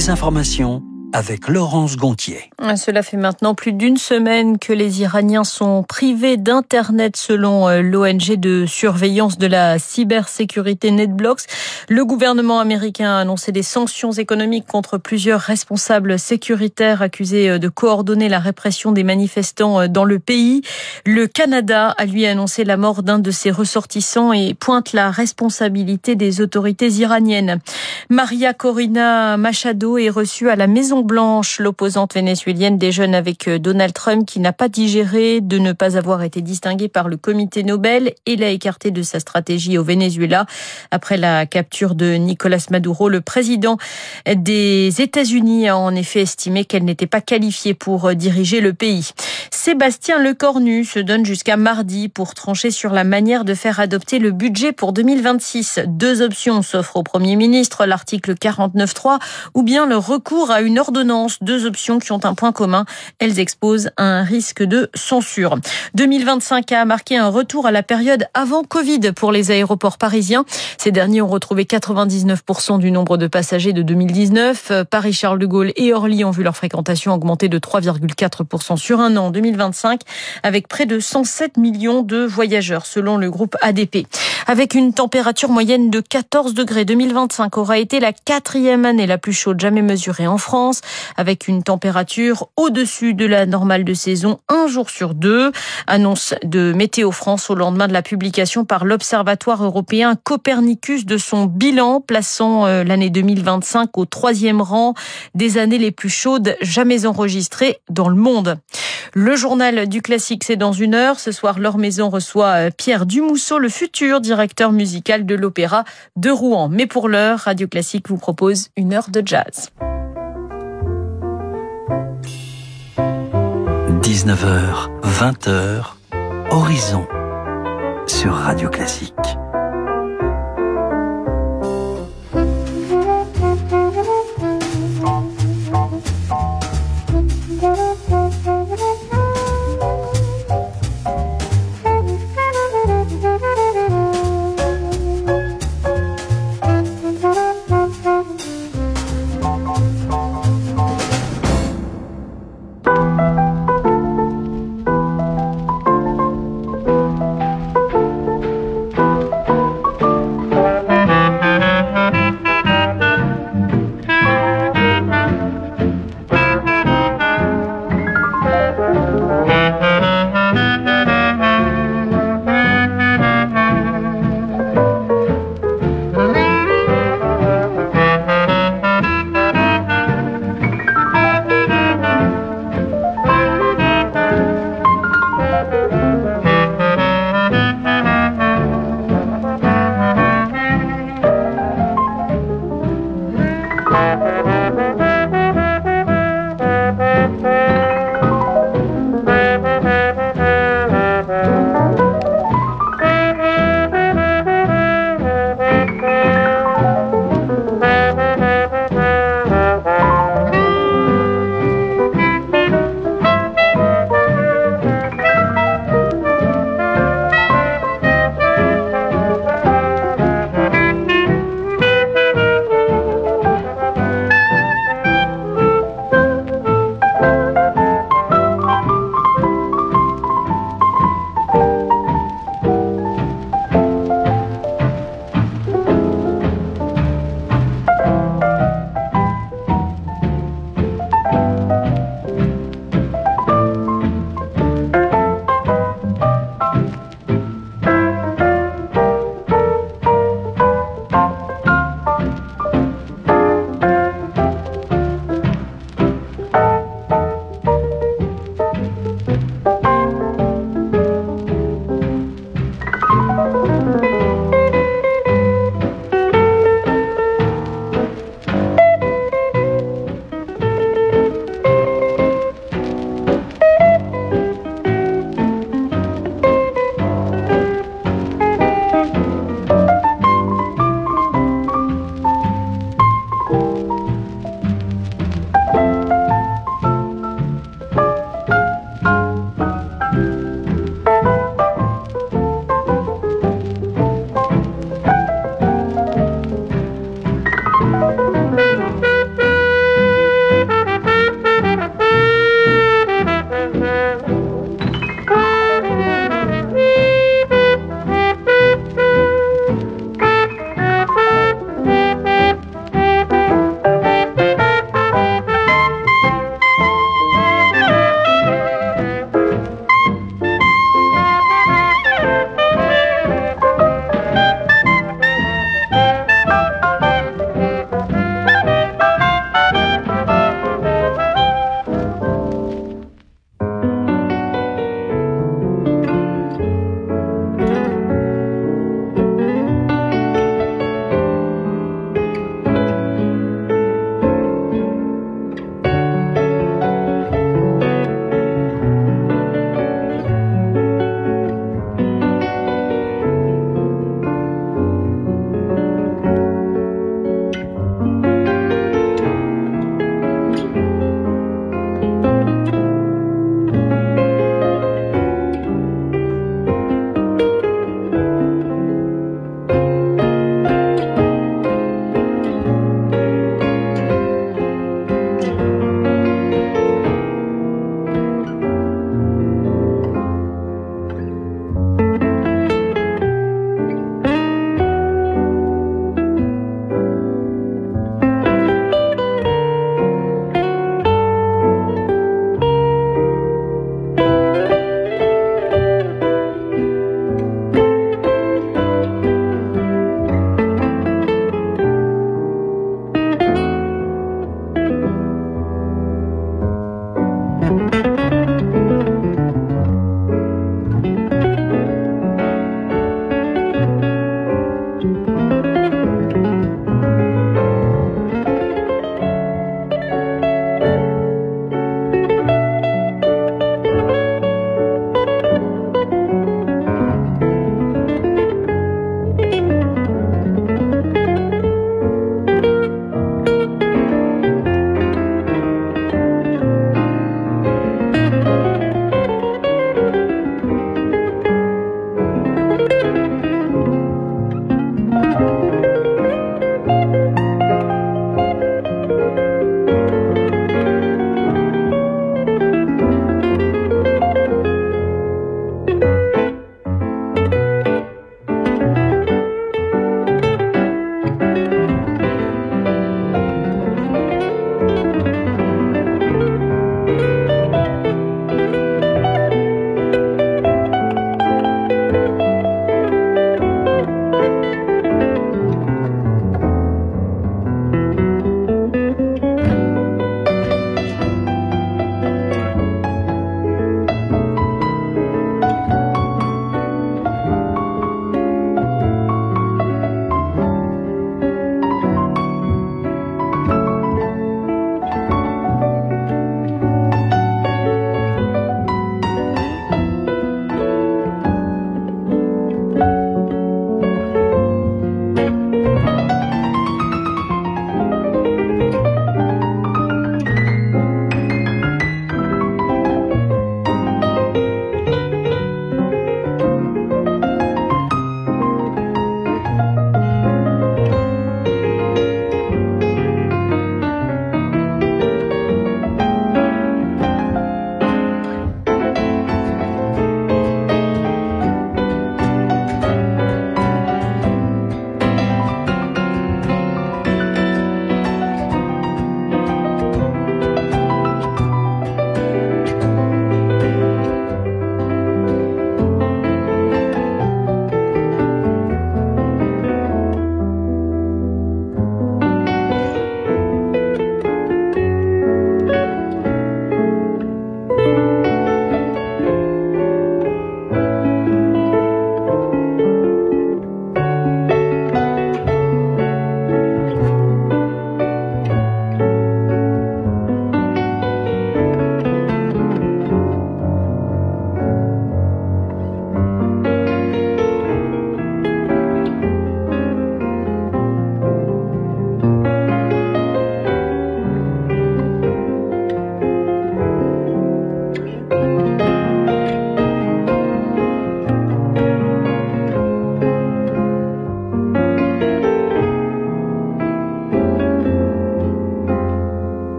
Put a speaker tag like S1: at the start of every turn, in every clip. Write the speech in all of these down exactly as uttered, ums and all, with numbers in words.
S1: les informations avec Laurence Gontier.
S2: Cela fait maintenant plus d'une semaine que les Iraniens sont privés d'Internet selon l'O N G de surveillance de la cybersécurité NetBlocks. Le gouvernement américain a annoncé des sanctions économiques contre plusieurs responsables sécuritaires accusés de coordonner la répression des manifestants dans le pays. Le Canada a lui annoncé la mort d'un de ses ressortissants et pointe la responsabilité des autorités iraniennes. Maria Corina Machado est reçue à la Maison Blanche, l'opposante vénézuélienne déjeune avec Donald Trump qui n'a pas digéré de ne pas avoir été distingué par le comité Nobel et l'a écarté de sa stratégie au Venezuela. Après la capture de Nicolás Maduro, le président des États-Unis a en effet estimé qu'elle n'était pas qualifiée pour diriger le pays. Sébastien Lecornu se donne jusqu'à mardi pour trancher sur la manière de faire adopter le budget pour deux mille vingt-six. Deux options s'offrent au Premier ministre, l'article quarante-neuf trois ou bien le recours à une ordonnance. Deux options qui ont un point commun. Elles exposent un risque de censure. deux mille vingt-cinq a marqué un retour à la période avant Covid pour les aéroports parisiens. Ces derniers ont retrouvé quatre-vingt-dix-neuf pour cent du nombre de passagers de deux mille dix-neuf. Paris-Charles de Gaulle et Orly ont vu leur fréquentation augmenter de trois virgule quatre pour cent sur un an en deux mille vingt-cinq avec près de cent sept millions de voyageurs selon le groupe A D P. Avec une température moyenne de quatorze degrés, deux mille vingt-cinq aura été la quatrième année la plus chaude jamais mesurée en France, avec une température au-dessus de la normale de saison un jour sur deux. Annonce de Météo France au lendemain de la publication par l'Observatoire européen Copernicus de son bilan, plaçant l'année deux mille vingt-cinq au troisième rang des années les plus chaudes jamais enregistrées dans le monde. Le journal du classique, c'est dans une heure. Ce soir, Laure Maison reçoit Pierre Dumousseau, le futur directeur musical de l'Opéra de Rouen. Mais pour l'heure, Radio Classique vous propose une heure de jazz.
S1: dix-neuf heures, vingt heures, Horizon sur Radio Classique.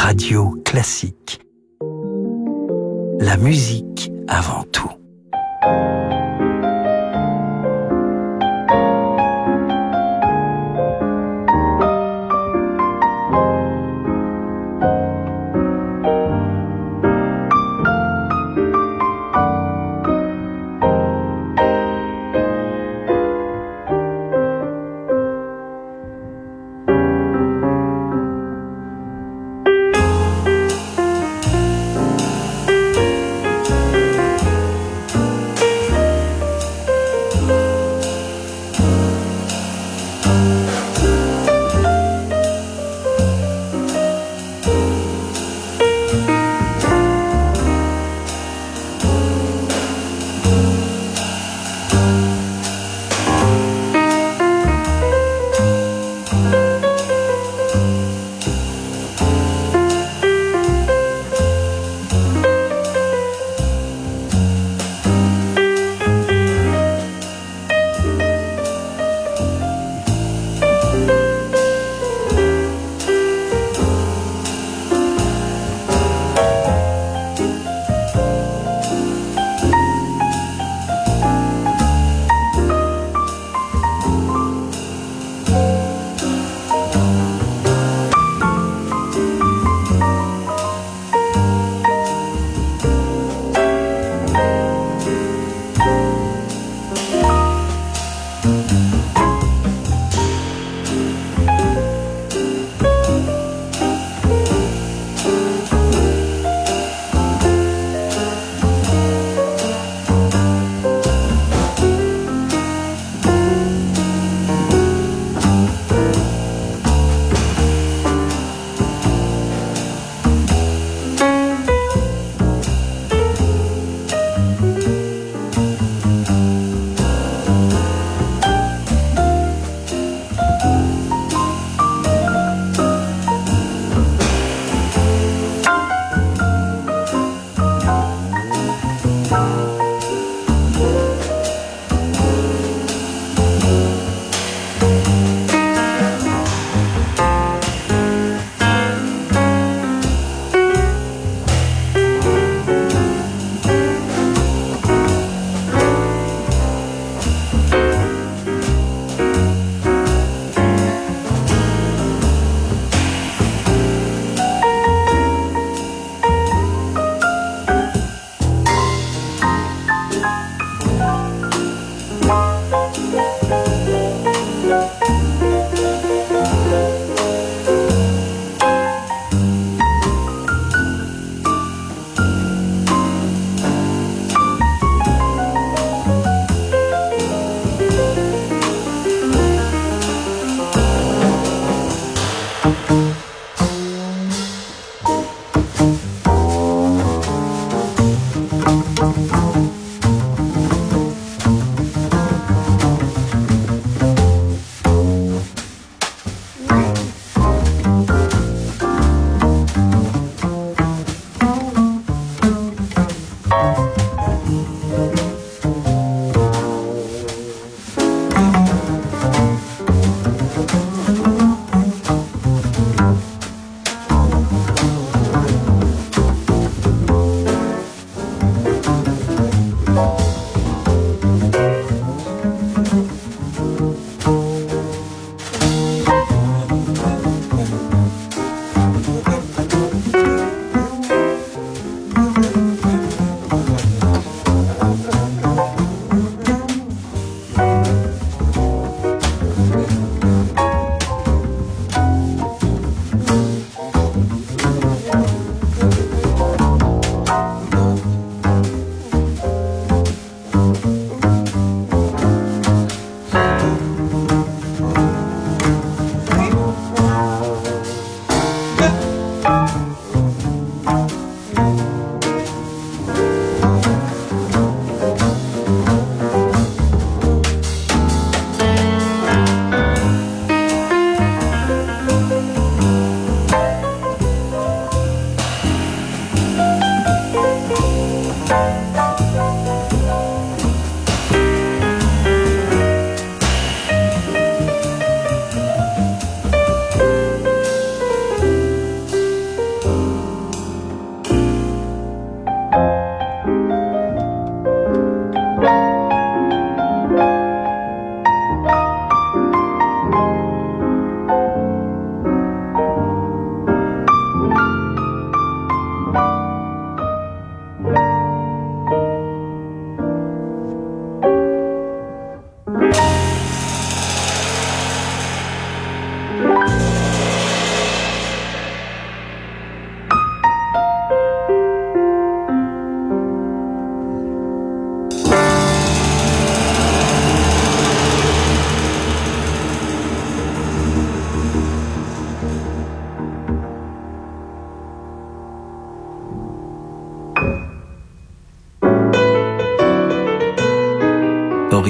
S1: Radio Classique. La musique avant tout.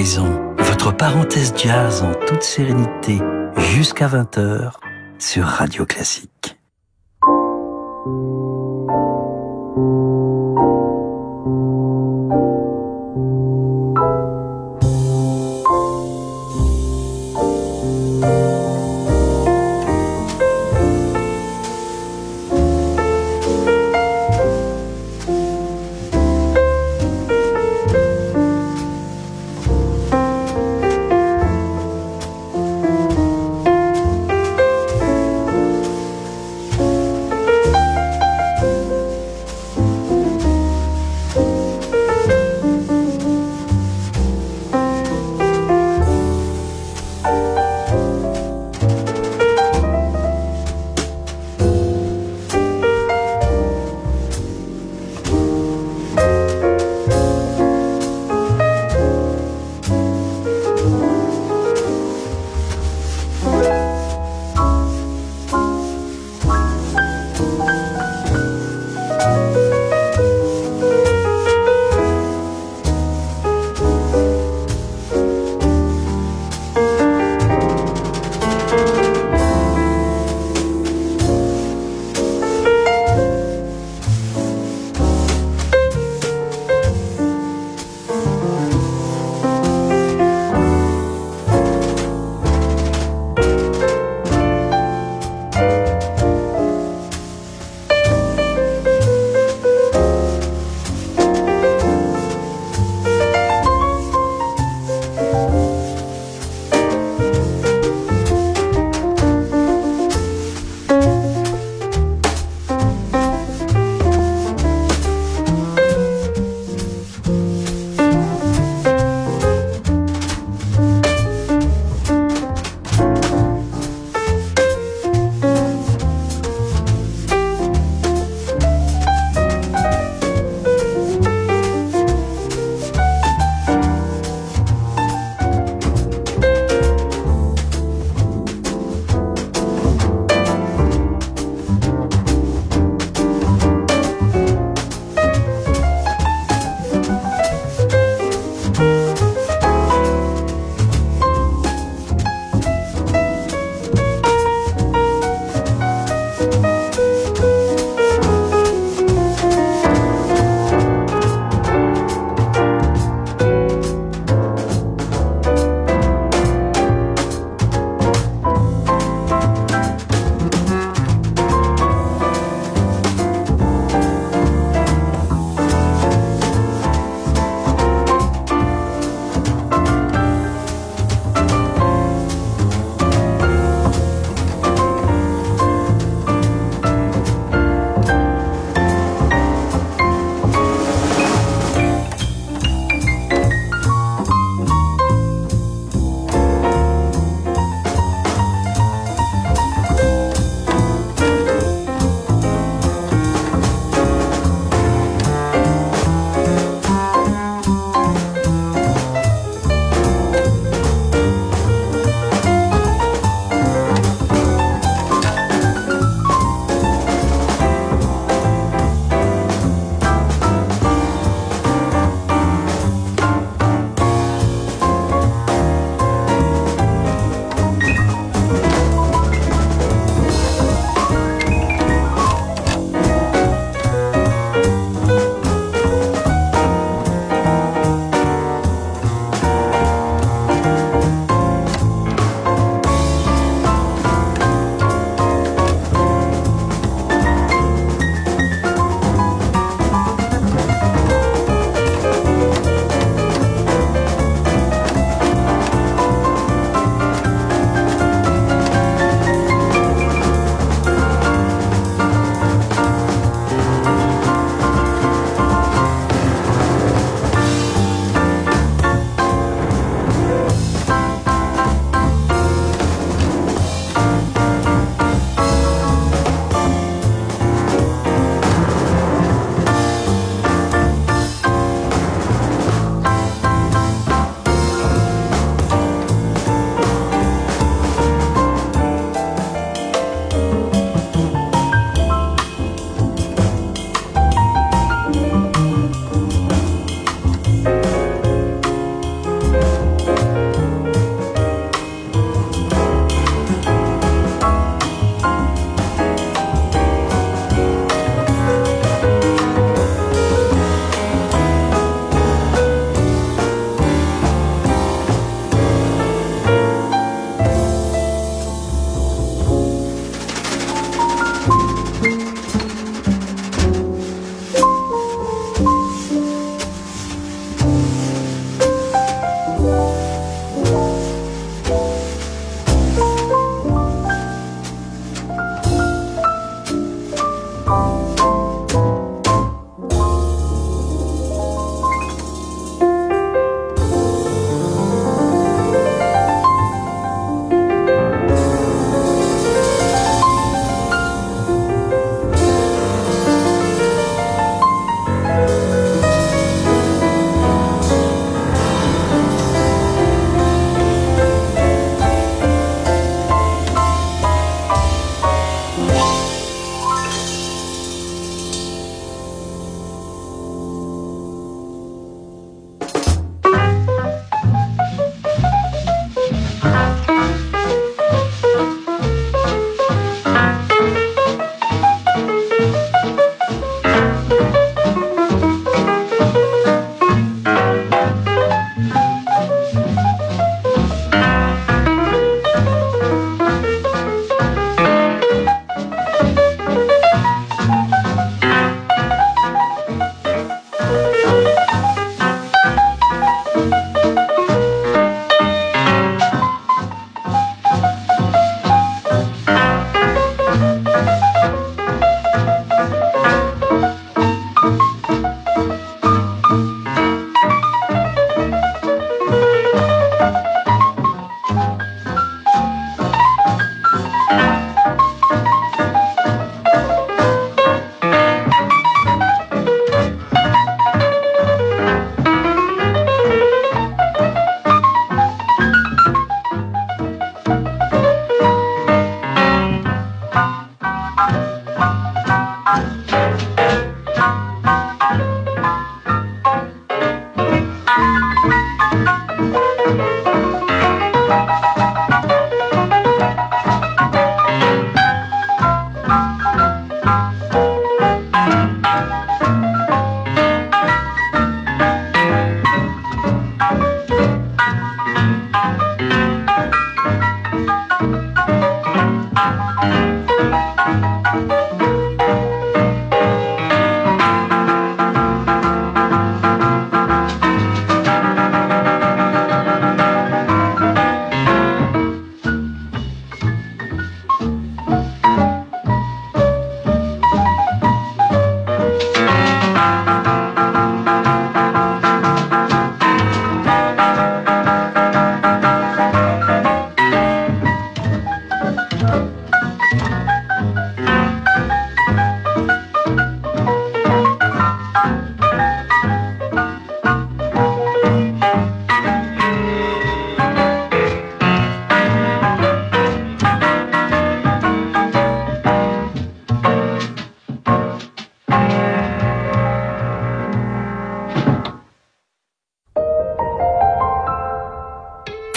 S1: Horizon, votre parenthèse jazz en toute sérénité, jusqu'à vingt heures sur Radio Classique.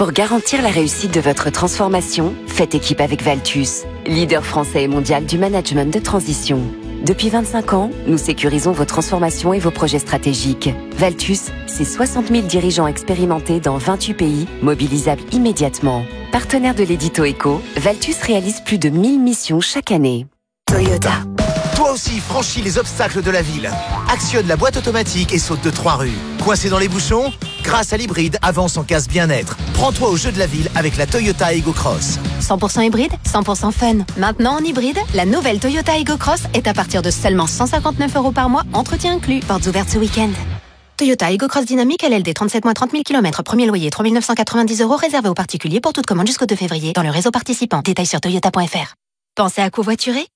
S3: Pour garantir la réussite de votre transformation, faites équipe avec Valtus, leader français et mondial du management de transition. Depuis vingt-cinq ans, nous sécurisons vos transformations et vos projets stratégiques. Valtus, c'est soixante mille dirigeants expérimentés dans vingt-huit pays, mobilisables immédiatement. Partenaire de l'édito Eco, Valtus réalise plus de mille missions chaque année. Toyota.
S4: Toi aussi, franchis les obstacles de la ville. Actionne la boîte automatique et saute de trois rues. Coincé dans les bouchons? Grâce à l'hybride, avance en casse bien-être. Prends-toi au jeu de la ville avec la Toyota Ego Cross.
S5: cent pour cent hybride, cent pour cent fun. Maintenant en hybride, la nouvelle Toyota Ego Cross est à partir de seulement cent cinquante-neuf euros par mois, entretien inclus. Portes ouvertes ce week-end. Toyota Ego Cross Dynamique L L D, trente-sept mois, trente mille kilomètres, premier loyer, trois mille neuf cent quatre-vingt-dix euros, réservé aux particuliers pour toute commande jusqu'au deux février dans le réseau participant. Détails sur toyota point f r. Pensez à covoiturer?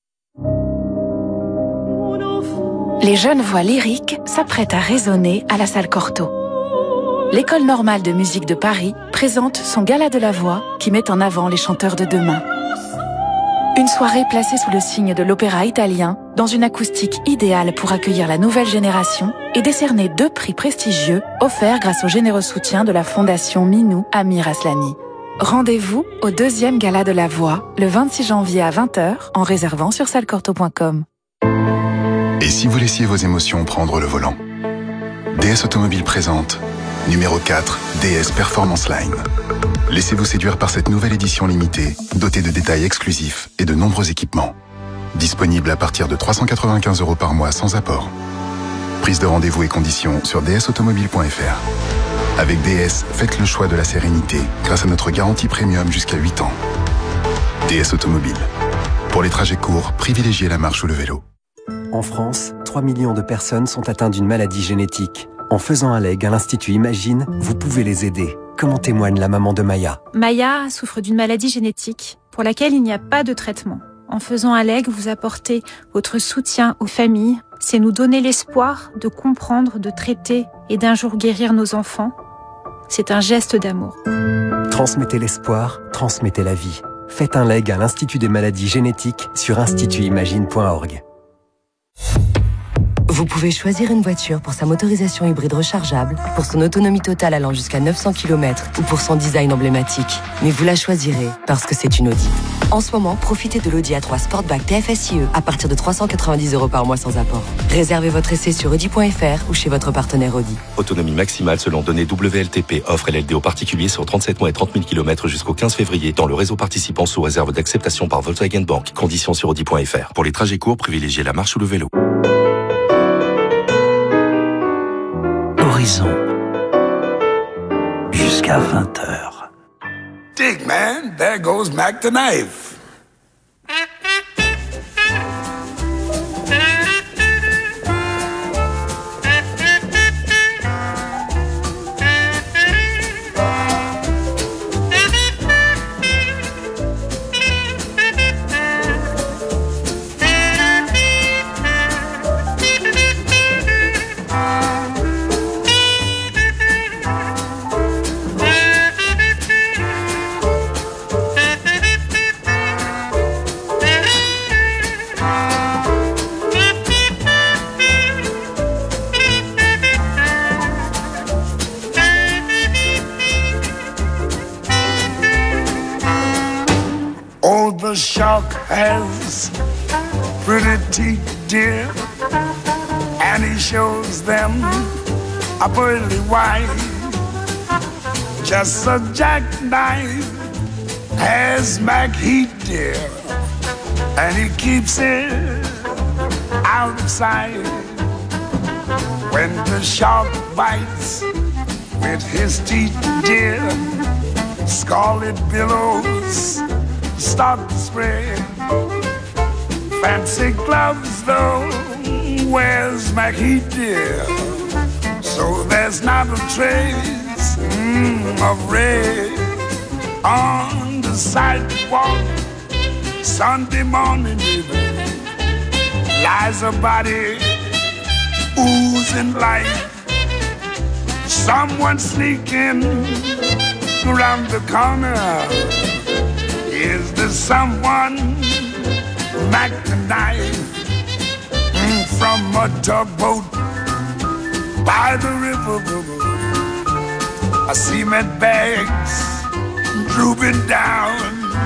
S6: Les jeunes voix lyriques s'apprêtent à résonner à la salle Cortot. L'École normale de musique de Paris présente son Gala de la voix qui met en avant les chanteurs de demain. Une soirée placée sous le signe de l'opéra italien, dans une acoustique idéale pour accueillir la nouvelle génération et décerner deux prix prestigieux offerts grâce au généreux soutien de la Fondation Minou Amir Aslani. Rendez-vous au deuxième Gala de la voix, le vingt-six janvier à vingt heures, en réservant sur salle cortot point com.
S7: Et si vous laissiez vos émotions prendre le volant? D S Automobile présente numéro quatre, D S Performance Line. Laissez-vous séduire par cette nouvelle édition limitée, dotée de détails exclusifs et de nombreux équipements. Disponible à partir de trois cent quatre-vingt-quinze euros par mois sans apport. Prise de rendez-vous et conditions sur d s automobile point f r. Avec D S, faites le choix de la sérénité grâce à notre garantie premium jusqu'à huit ans. D S Automobile. Pour les trajets courts, privilégiez la marche ou le vélo.
S1: En France, trois millions de personnes sont atteintes d'une maladie génétique. En faisant un leg à l'Institut Imagine, vous pouvez les aider. Comme en témoigne la maman de Maya.
S8: Maya souffre d'une maladie génétique pour laquelle il n'y a pas de traitement. En faisant un leg, vous apportez votre soutien aux familles. C'est nous donner l'espoir de comprendre, de traiter et d'un jour guérir nos enfants. C'est un geste d'amour.
S1: Transmettez l'espoir, transmettez la vie. Faites un leg à l'Institut des maladies génétiques sur institut imagine point org.
S3: Vous pouvez choisir une voiture pour sa motorisation hybride rechargeable, pour son autonomie totale allant jusqu'à neuf cents kilomètres ou pour son design emblématique. Mais vous la choisirez parce que c'est une Audi. En ce moment, profitez de l'Audi A trois Sportback T F S I E à partir de trois cent quatre-vingt-dix euros par mois sans apport. Réservez votre essai sur audi point f r ou chez votre partenaire Audi.
S9: Autonomie maximale selon données W L T P. Offre L L D aux particuliers sur trente-sept mois et trente mille kilomètres jusqu'au quinze février dans le réseau participant sous réserve d'acceptation par Volkswagen Bank. Conditions sur audi point f r. Pour les trajets courts, privilégiez la marche ou le vélo.
S1: Horizon. Jusqu'à vingt heures.
S10: Dig, man, there goes Mac the Knife. The shark has pretty teeth, dear, and he shows them a pearly white. Just a jackknife has Mac Heat, dear, and he keeps it out of sight. When the shark bites with his teeth, dear, scarlet billows start to spread. Fancy gloves though, where's Mac Heat, dear? So there's not a trace mm, of red on the sidewalk. Sunday morning, baby, lies a body oozing life. Someone sneaking around the corner. Is there someone, Mac the Knife, mm, from a tugboat by the river? I cement bags drooping down.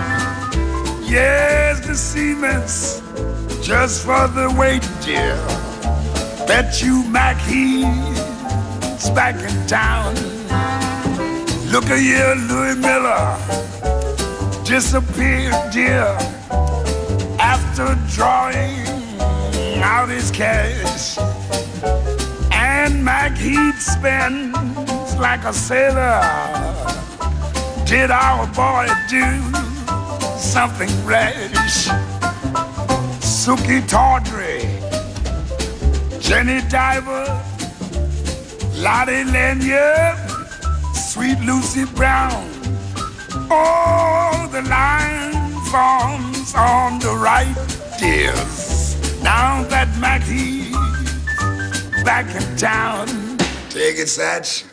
S10: Yes, the cement's just for the weight, dear. Bet you Mac he's back in town. Look at here, Louis Miller disappeared, dear, after drawing out his cash. And Mac he'd spend like a sailor. Did our boy do something rash? Suki Tawdry, Jenny Diver, Lottie Lanyard, Sweet Lucy Brown. Oh, the line forms on the right, dears. Now that Mackie's back in town. Take it, Satch.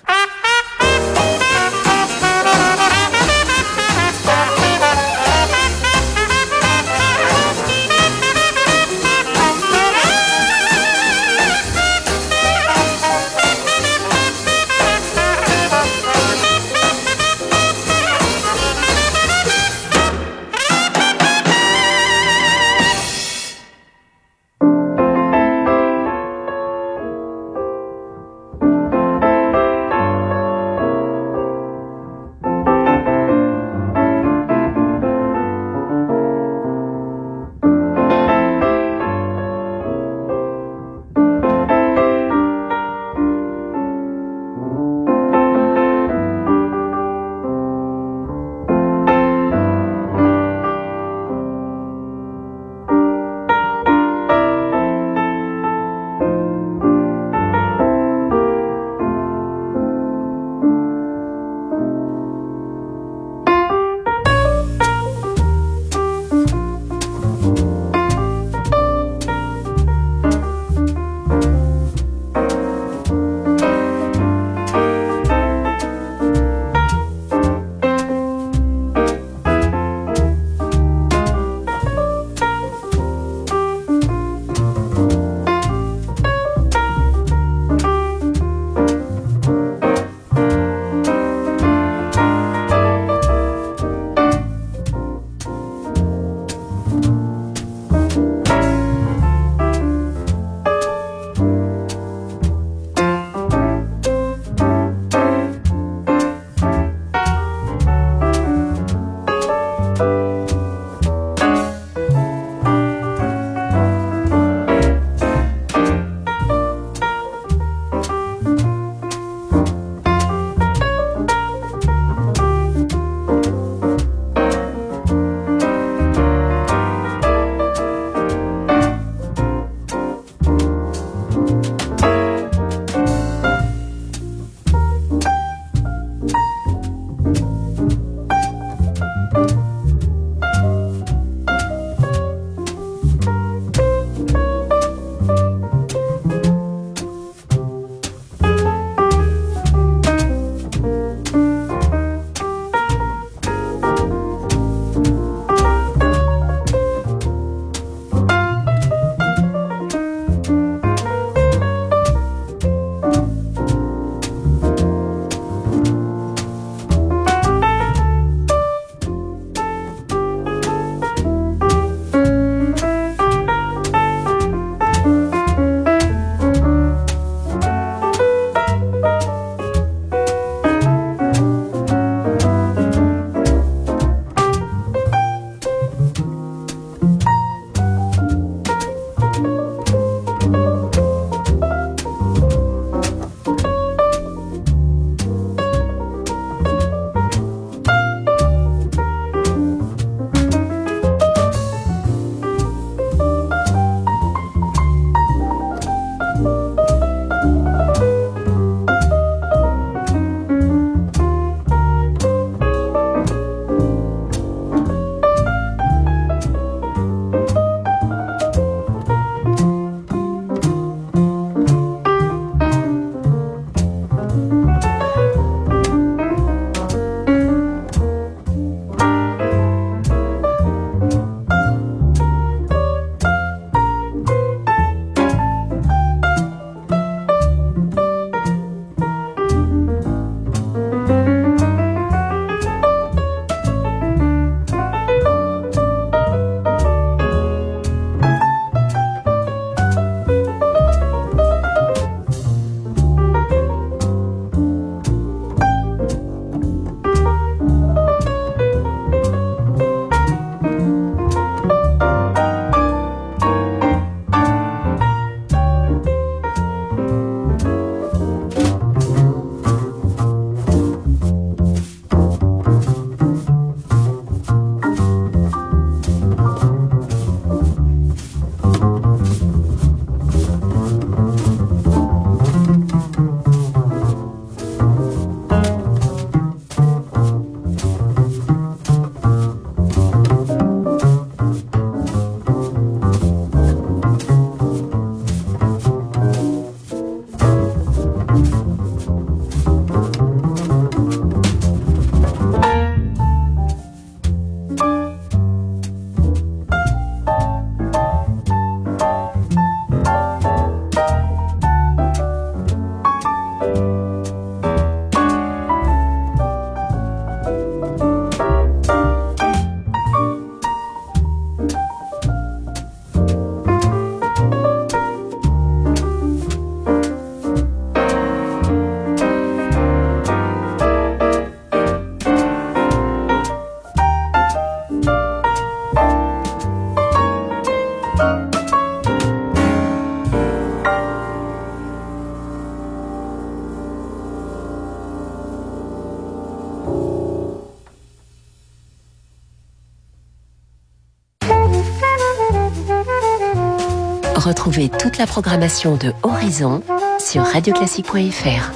S11: Retrouvez toute la programmation de Horizon sur radioclassique point f r.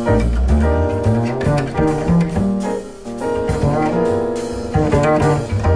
S12: Thank you.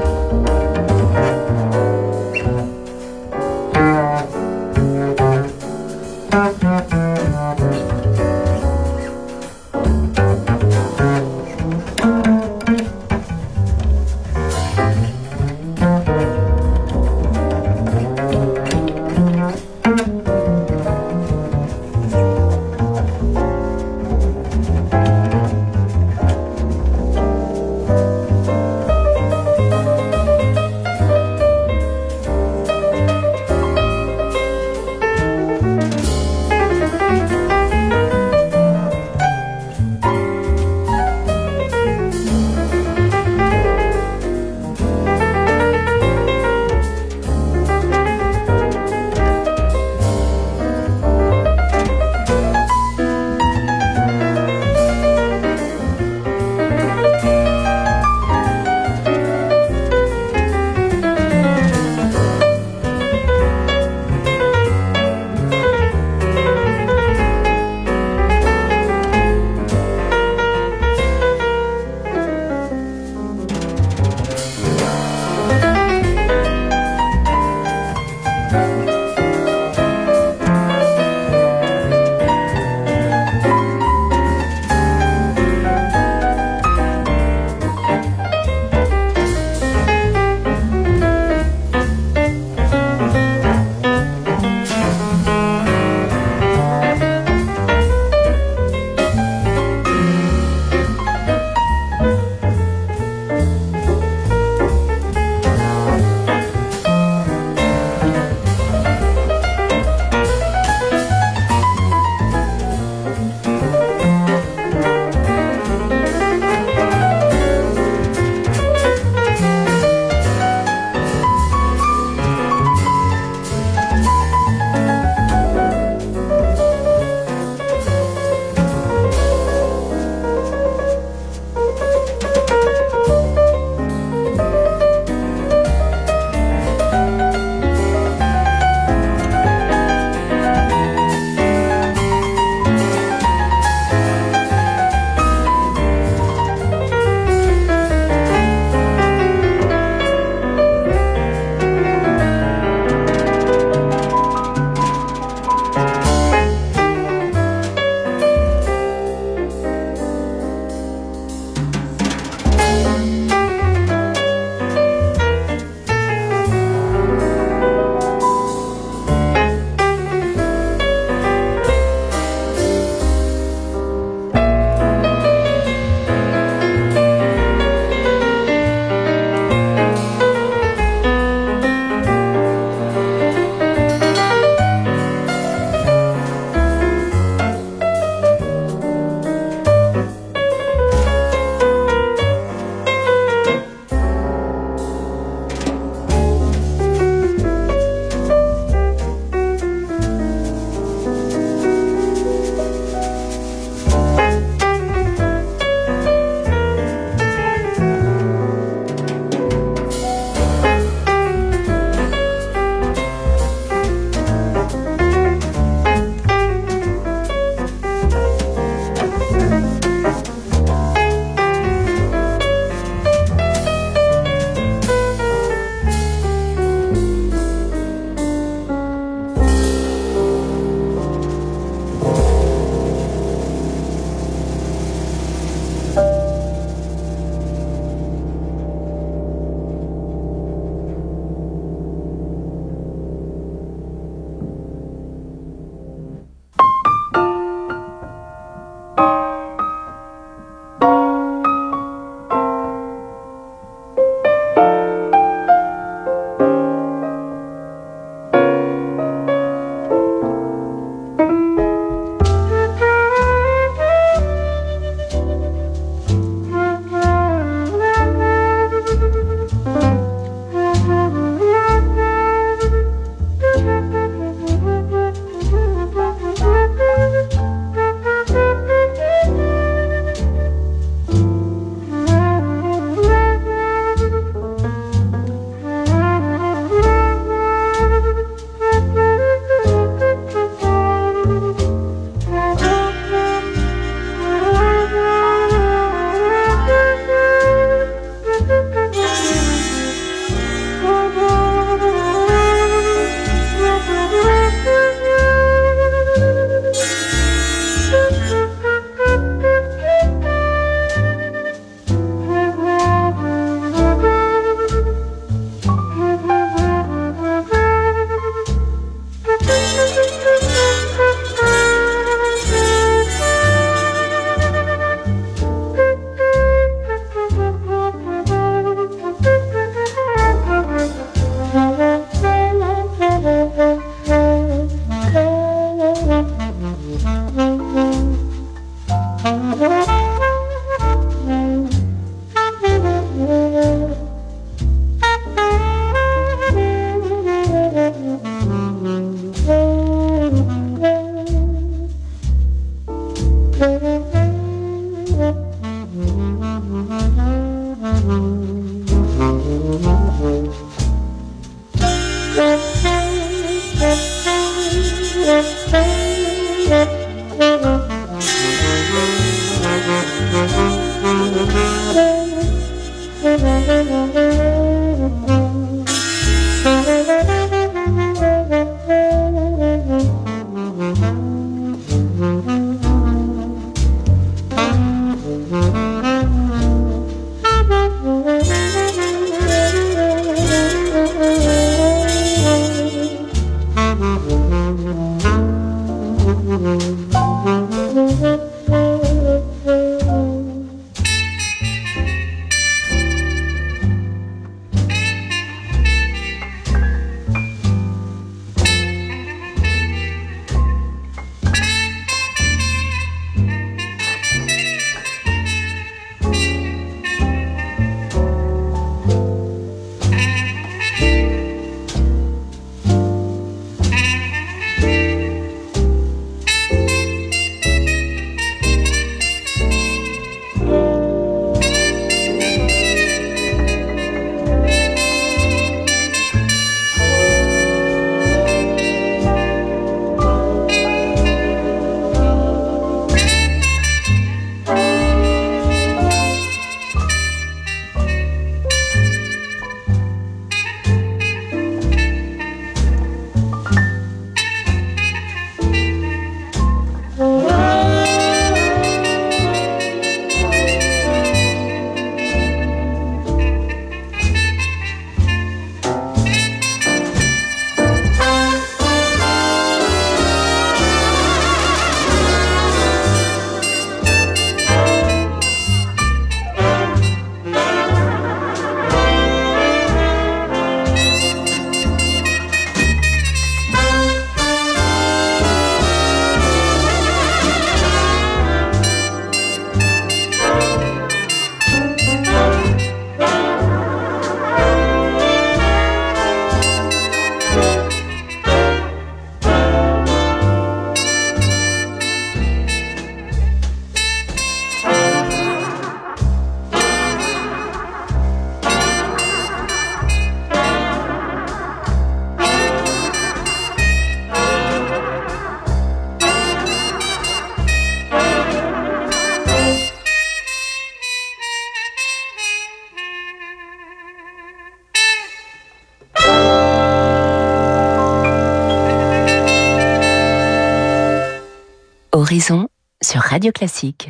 S11: Horizon sur Radio Classique.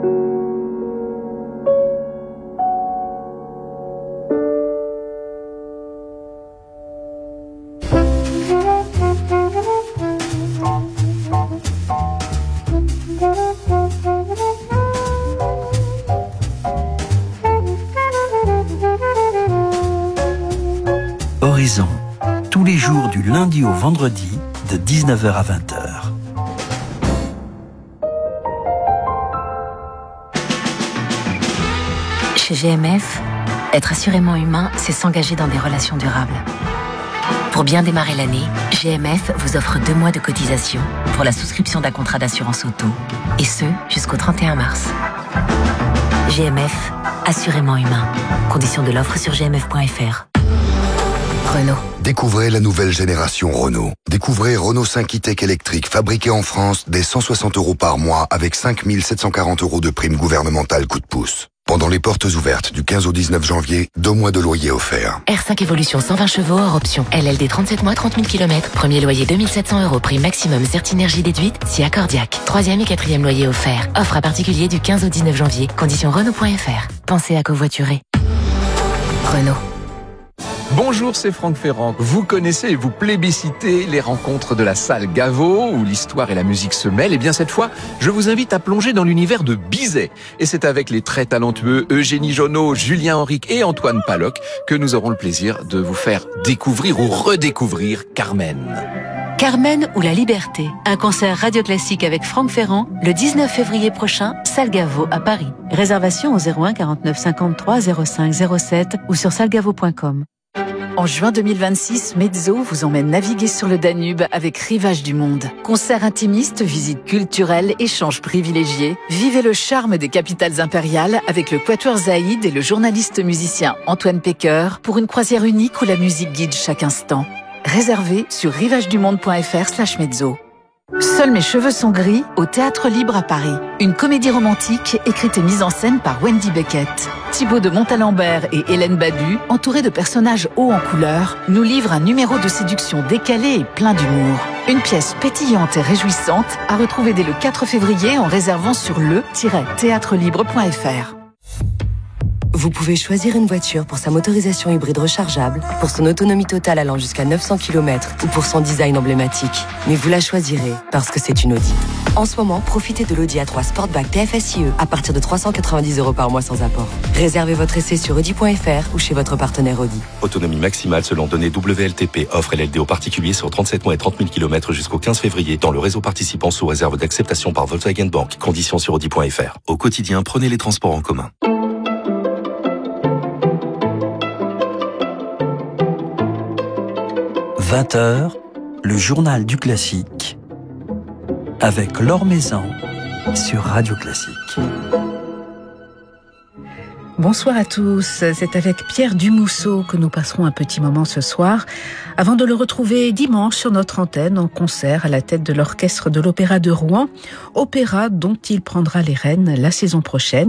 S12: Horizon, tous les jours du lundi au vendredi, de dix-neuf heures à vingt heures.
S13: Chez G M F, être assurément humain, c'est s'engager dans des relations durables. Pour bien démarrer l'année, G M F vous offre deux mois de cotisation pour la souscription d'un contrat d'assurance auto, et ce, jusqu'au trente et un mars. G M F, assurément humain. Conditions de l'offre sur g m f point f r. Renault.
S14: Découvrez la nouvelle génération Renault. Découvrez Renault cinq e-Tech électrique fabriqué en France dès cent soixante euros par mois avec cinq mille sept cent quarante euros de prime gouvernementale coup de pouce. Pendant les portes ouvertes du quinze au dix-neuf janvier, deux mois de loyer offerts.
S13: R cinq Evolution cent vingt chevaux hors option. L L D trente-sept mois, trente mille kilomètres. Premier loyer deux mille sept cents euros. Prime maximum Certinergie déduite si accordiaque. Troisième et quatrième loyer offert. Offre à particulier du quinze au dix-neuf janvier. Conditions Renault point f r. Pensez à covoiturer. Renault.
S15: Bonjour, c'est Franck Ferrand. Vous connaissez et vous plébiscitez les rencontres de la salle Gaveau, où l'histoire et la musique se mêlent. Et bien cette fois, je vous invite à plonger dans l'univers de Bizet. Et c'est avec les très talentueux Eugénie Jonot, Julien Henrique et Antoine Paloc que nous aurons le plaisir de vous faire découvrir ou redécouvrir Carmen.
S16: Carmen ou la Liberté, un concert radio classique avec Franck Ferrand le dix-neuf février prochain, salle Gaveau à Paris. Réservation au zéro un quarante-neuf cinquante-trois zéro cinq zéro sept ou sur salle gaveau point com.
S6: En juin deux mille vingt-six, Mezzo vous emmène naviguer sur le Danube avec Rivage du Monde. Concerts intimistes, visites culturelles, échanges privilégiés. Vivez le charme des capitales impériales avec le Quatuor Zaïd et le journaliste musicien Antoine Pecker pour une croisière unique où la musique guide chaque instant. Réservé sur rivage du monde point f r slash mezzo. Seuls mes cheveux sont gris au Théâtre Libre à Paris. Une comédie romantique écrite et mise en scène par Wendy Beckett. Thibaut de Montalembert et Hélène Badu, entourés de personnages hauts en couleur, nous livrent un numéro de séduction décalé et plein d'humour. Une pièce pétillante et réjouissante à retrouver dès le quatre février en réservant sur le tiret théâtre libre point f r.
S17: Vous pouvez choisir une voiture pour sa motorisation hybride rechargeable, pour son autonomie totale allant jusqu'à neuf cents kilomètres ou pour son design emblématique. Mais vous la choisirez parce que c'est une Audi. En ce moment, profitez de l'Audi A trois Sportback T F S I E à partir de trois cent quatre-vingt-dix euros par mois sans apport. Réservez votre essai sur audi point f r ou chez votre partenaire Audi.
S9: Autonomie maximale selon données W L T P. Offre L L D aux particuliers sur trente-sept mois et trente mille kilomètres jusqu'au quinze février dans le réseau participant sous réserve d'acceptation par Volkswagen Bank. Conditions sur audi point f r. Au quotidien, prenez les transports en commun.
S12: vingt heures, le journal du classique avec Laure Maison sur Radio Classique.
S18: Bonsoir à tous, c'est avec Pierre Dumousseau que nous passerons un petit moment ce soir, avant de le retrouver dimanche sur notre antenne en concert à la tête de l'orchestre de l'Opéra de Rouen, opéra dont il prendra les rênes la saison prochaine.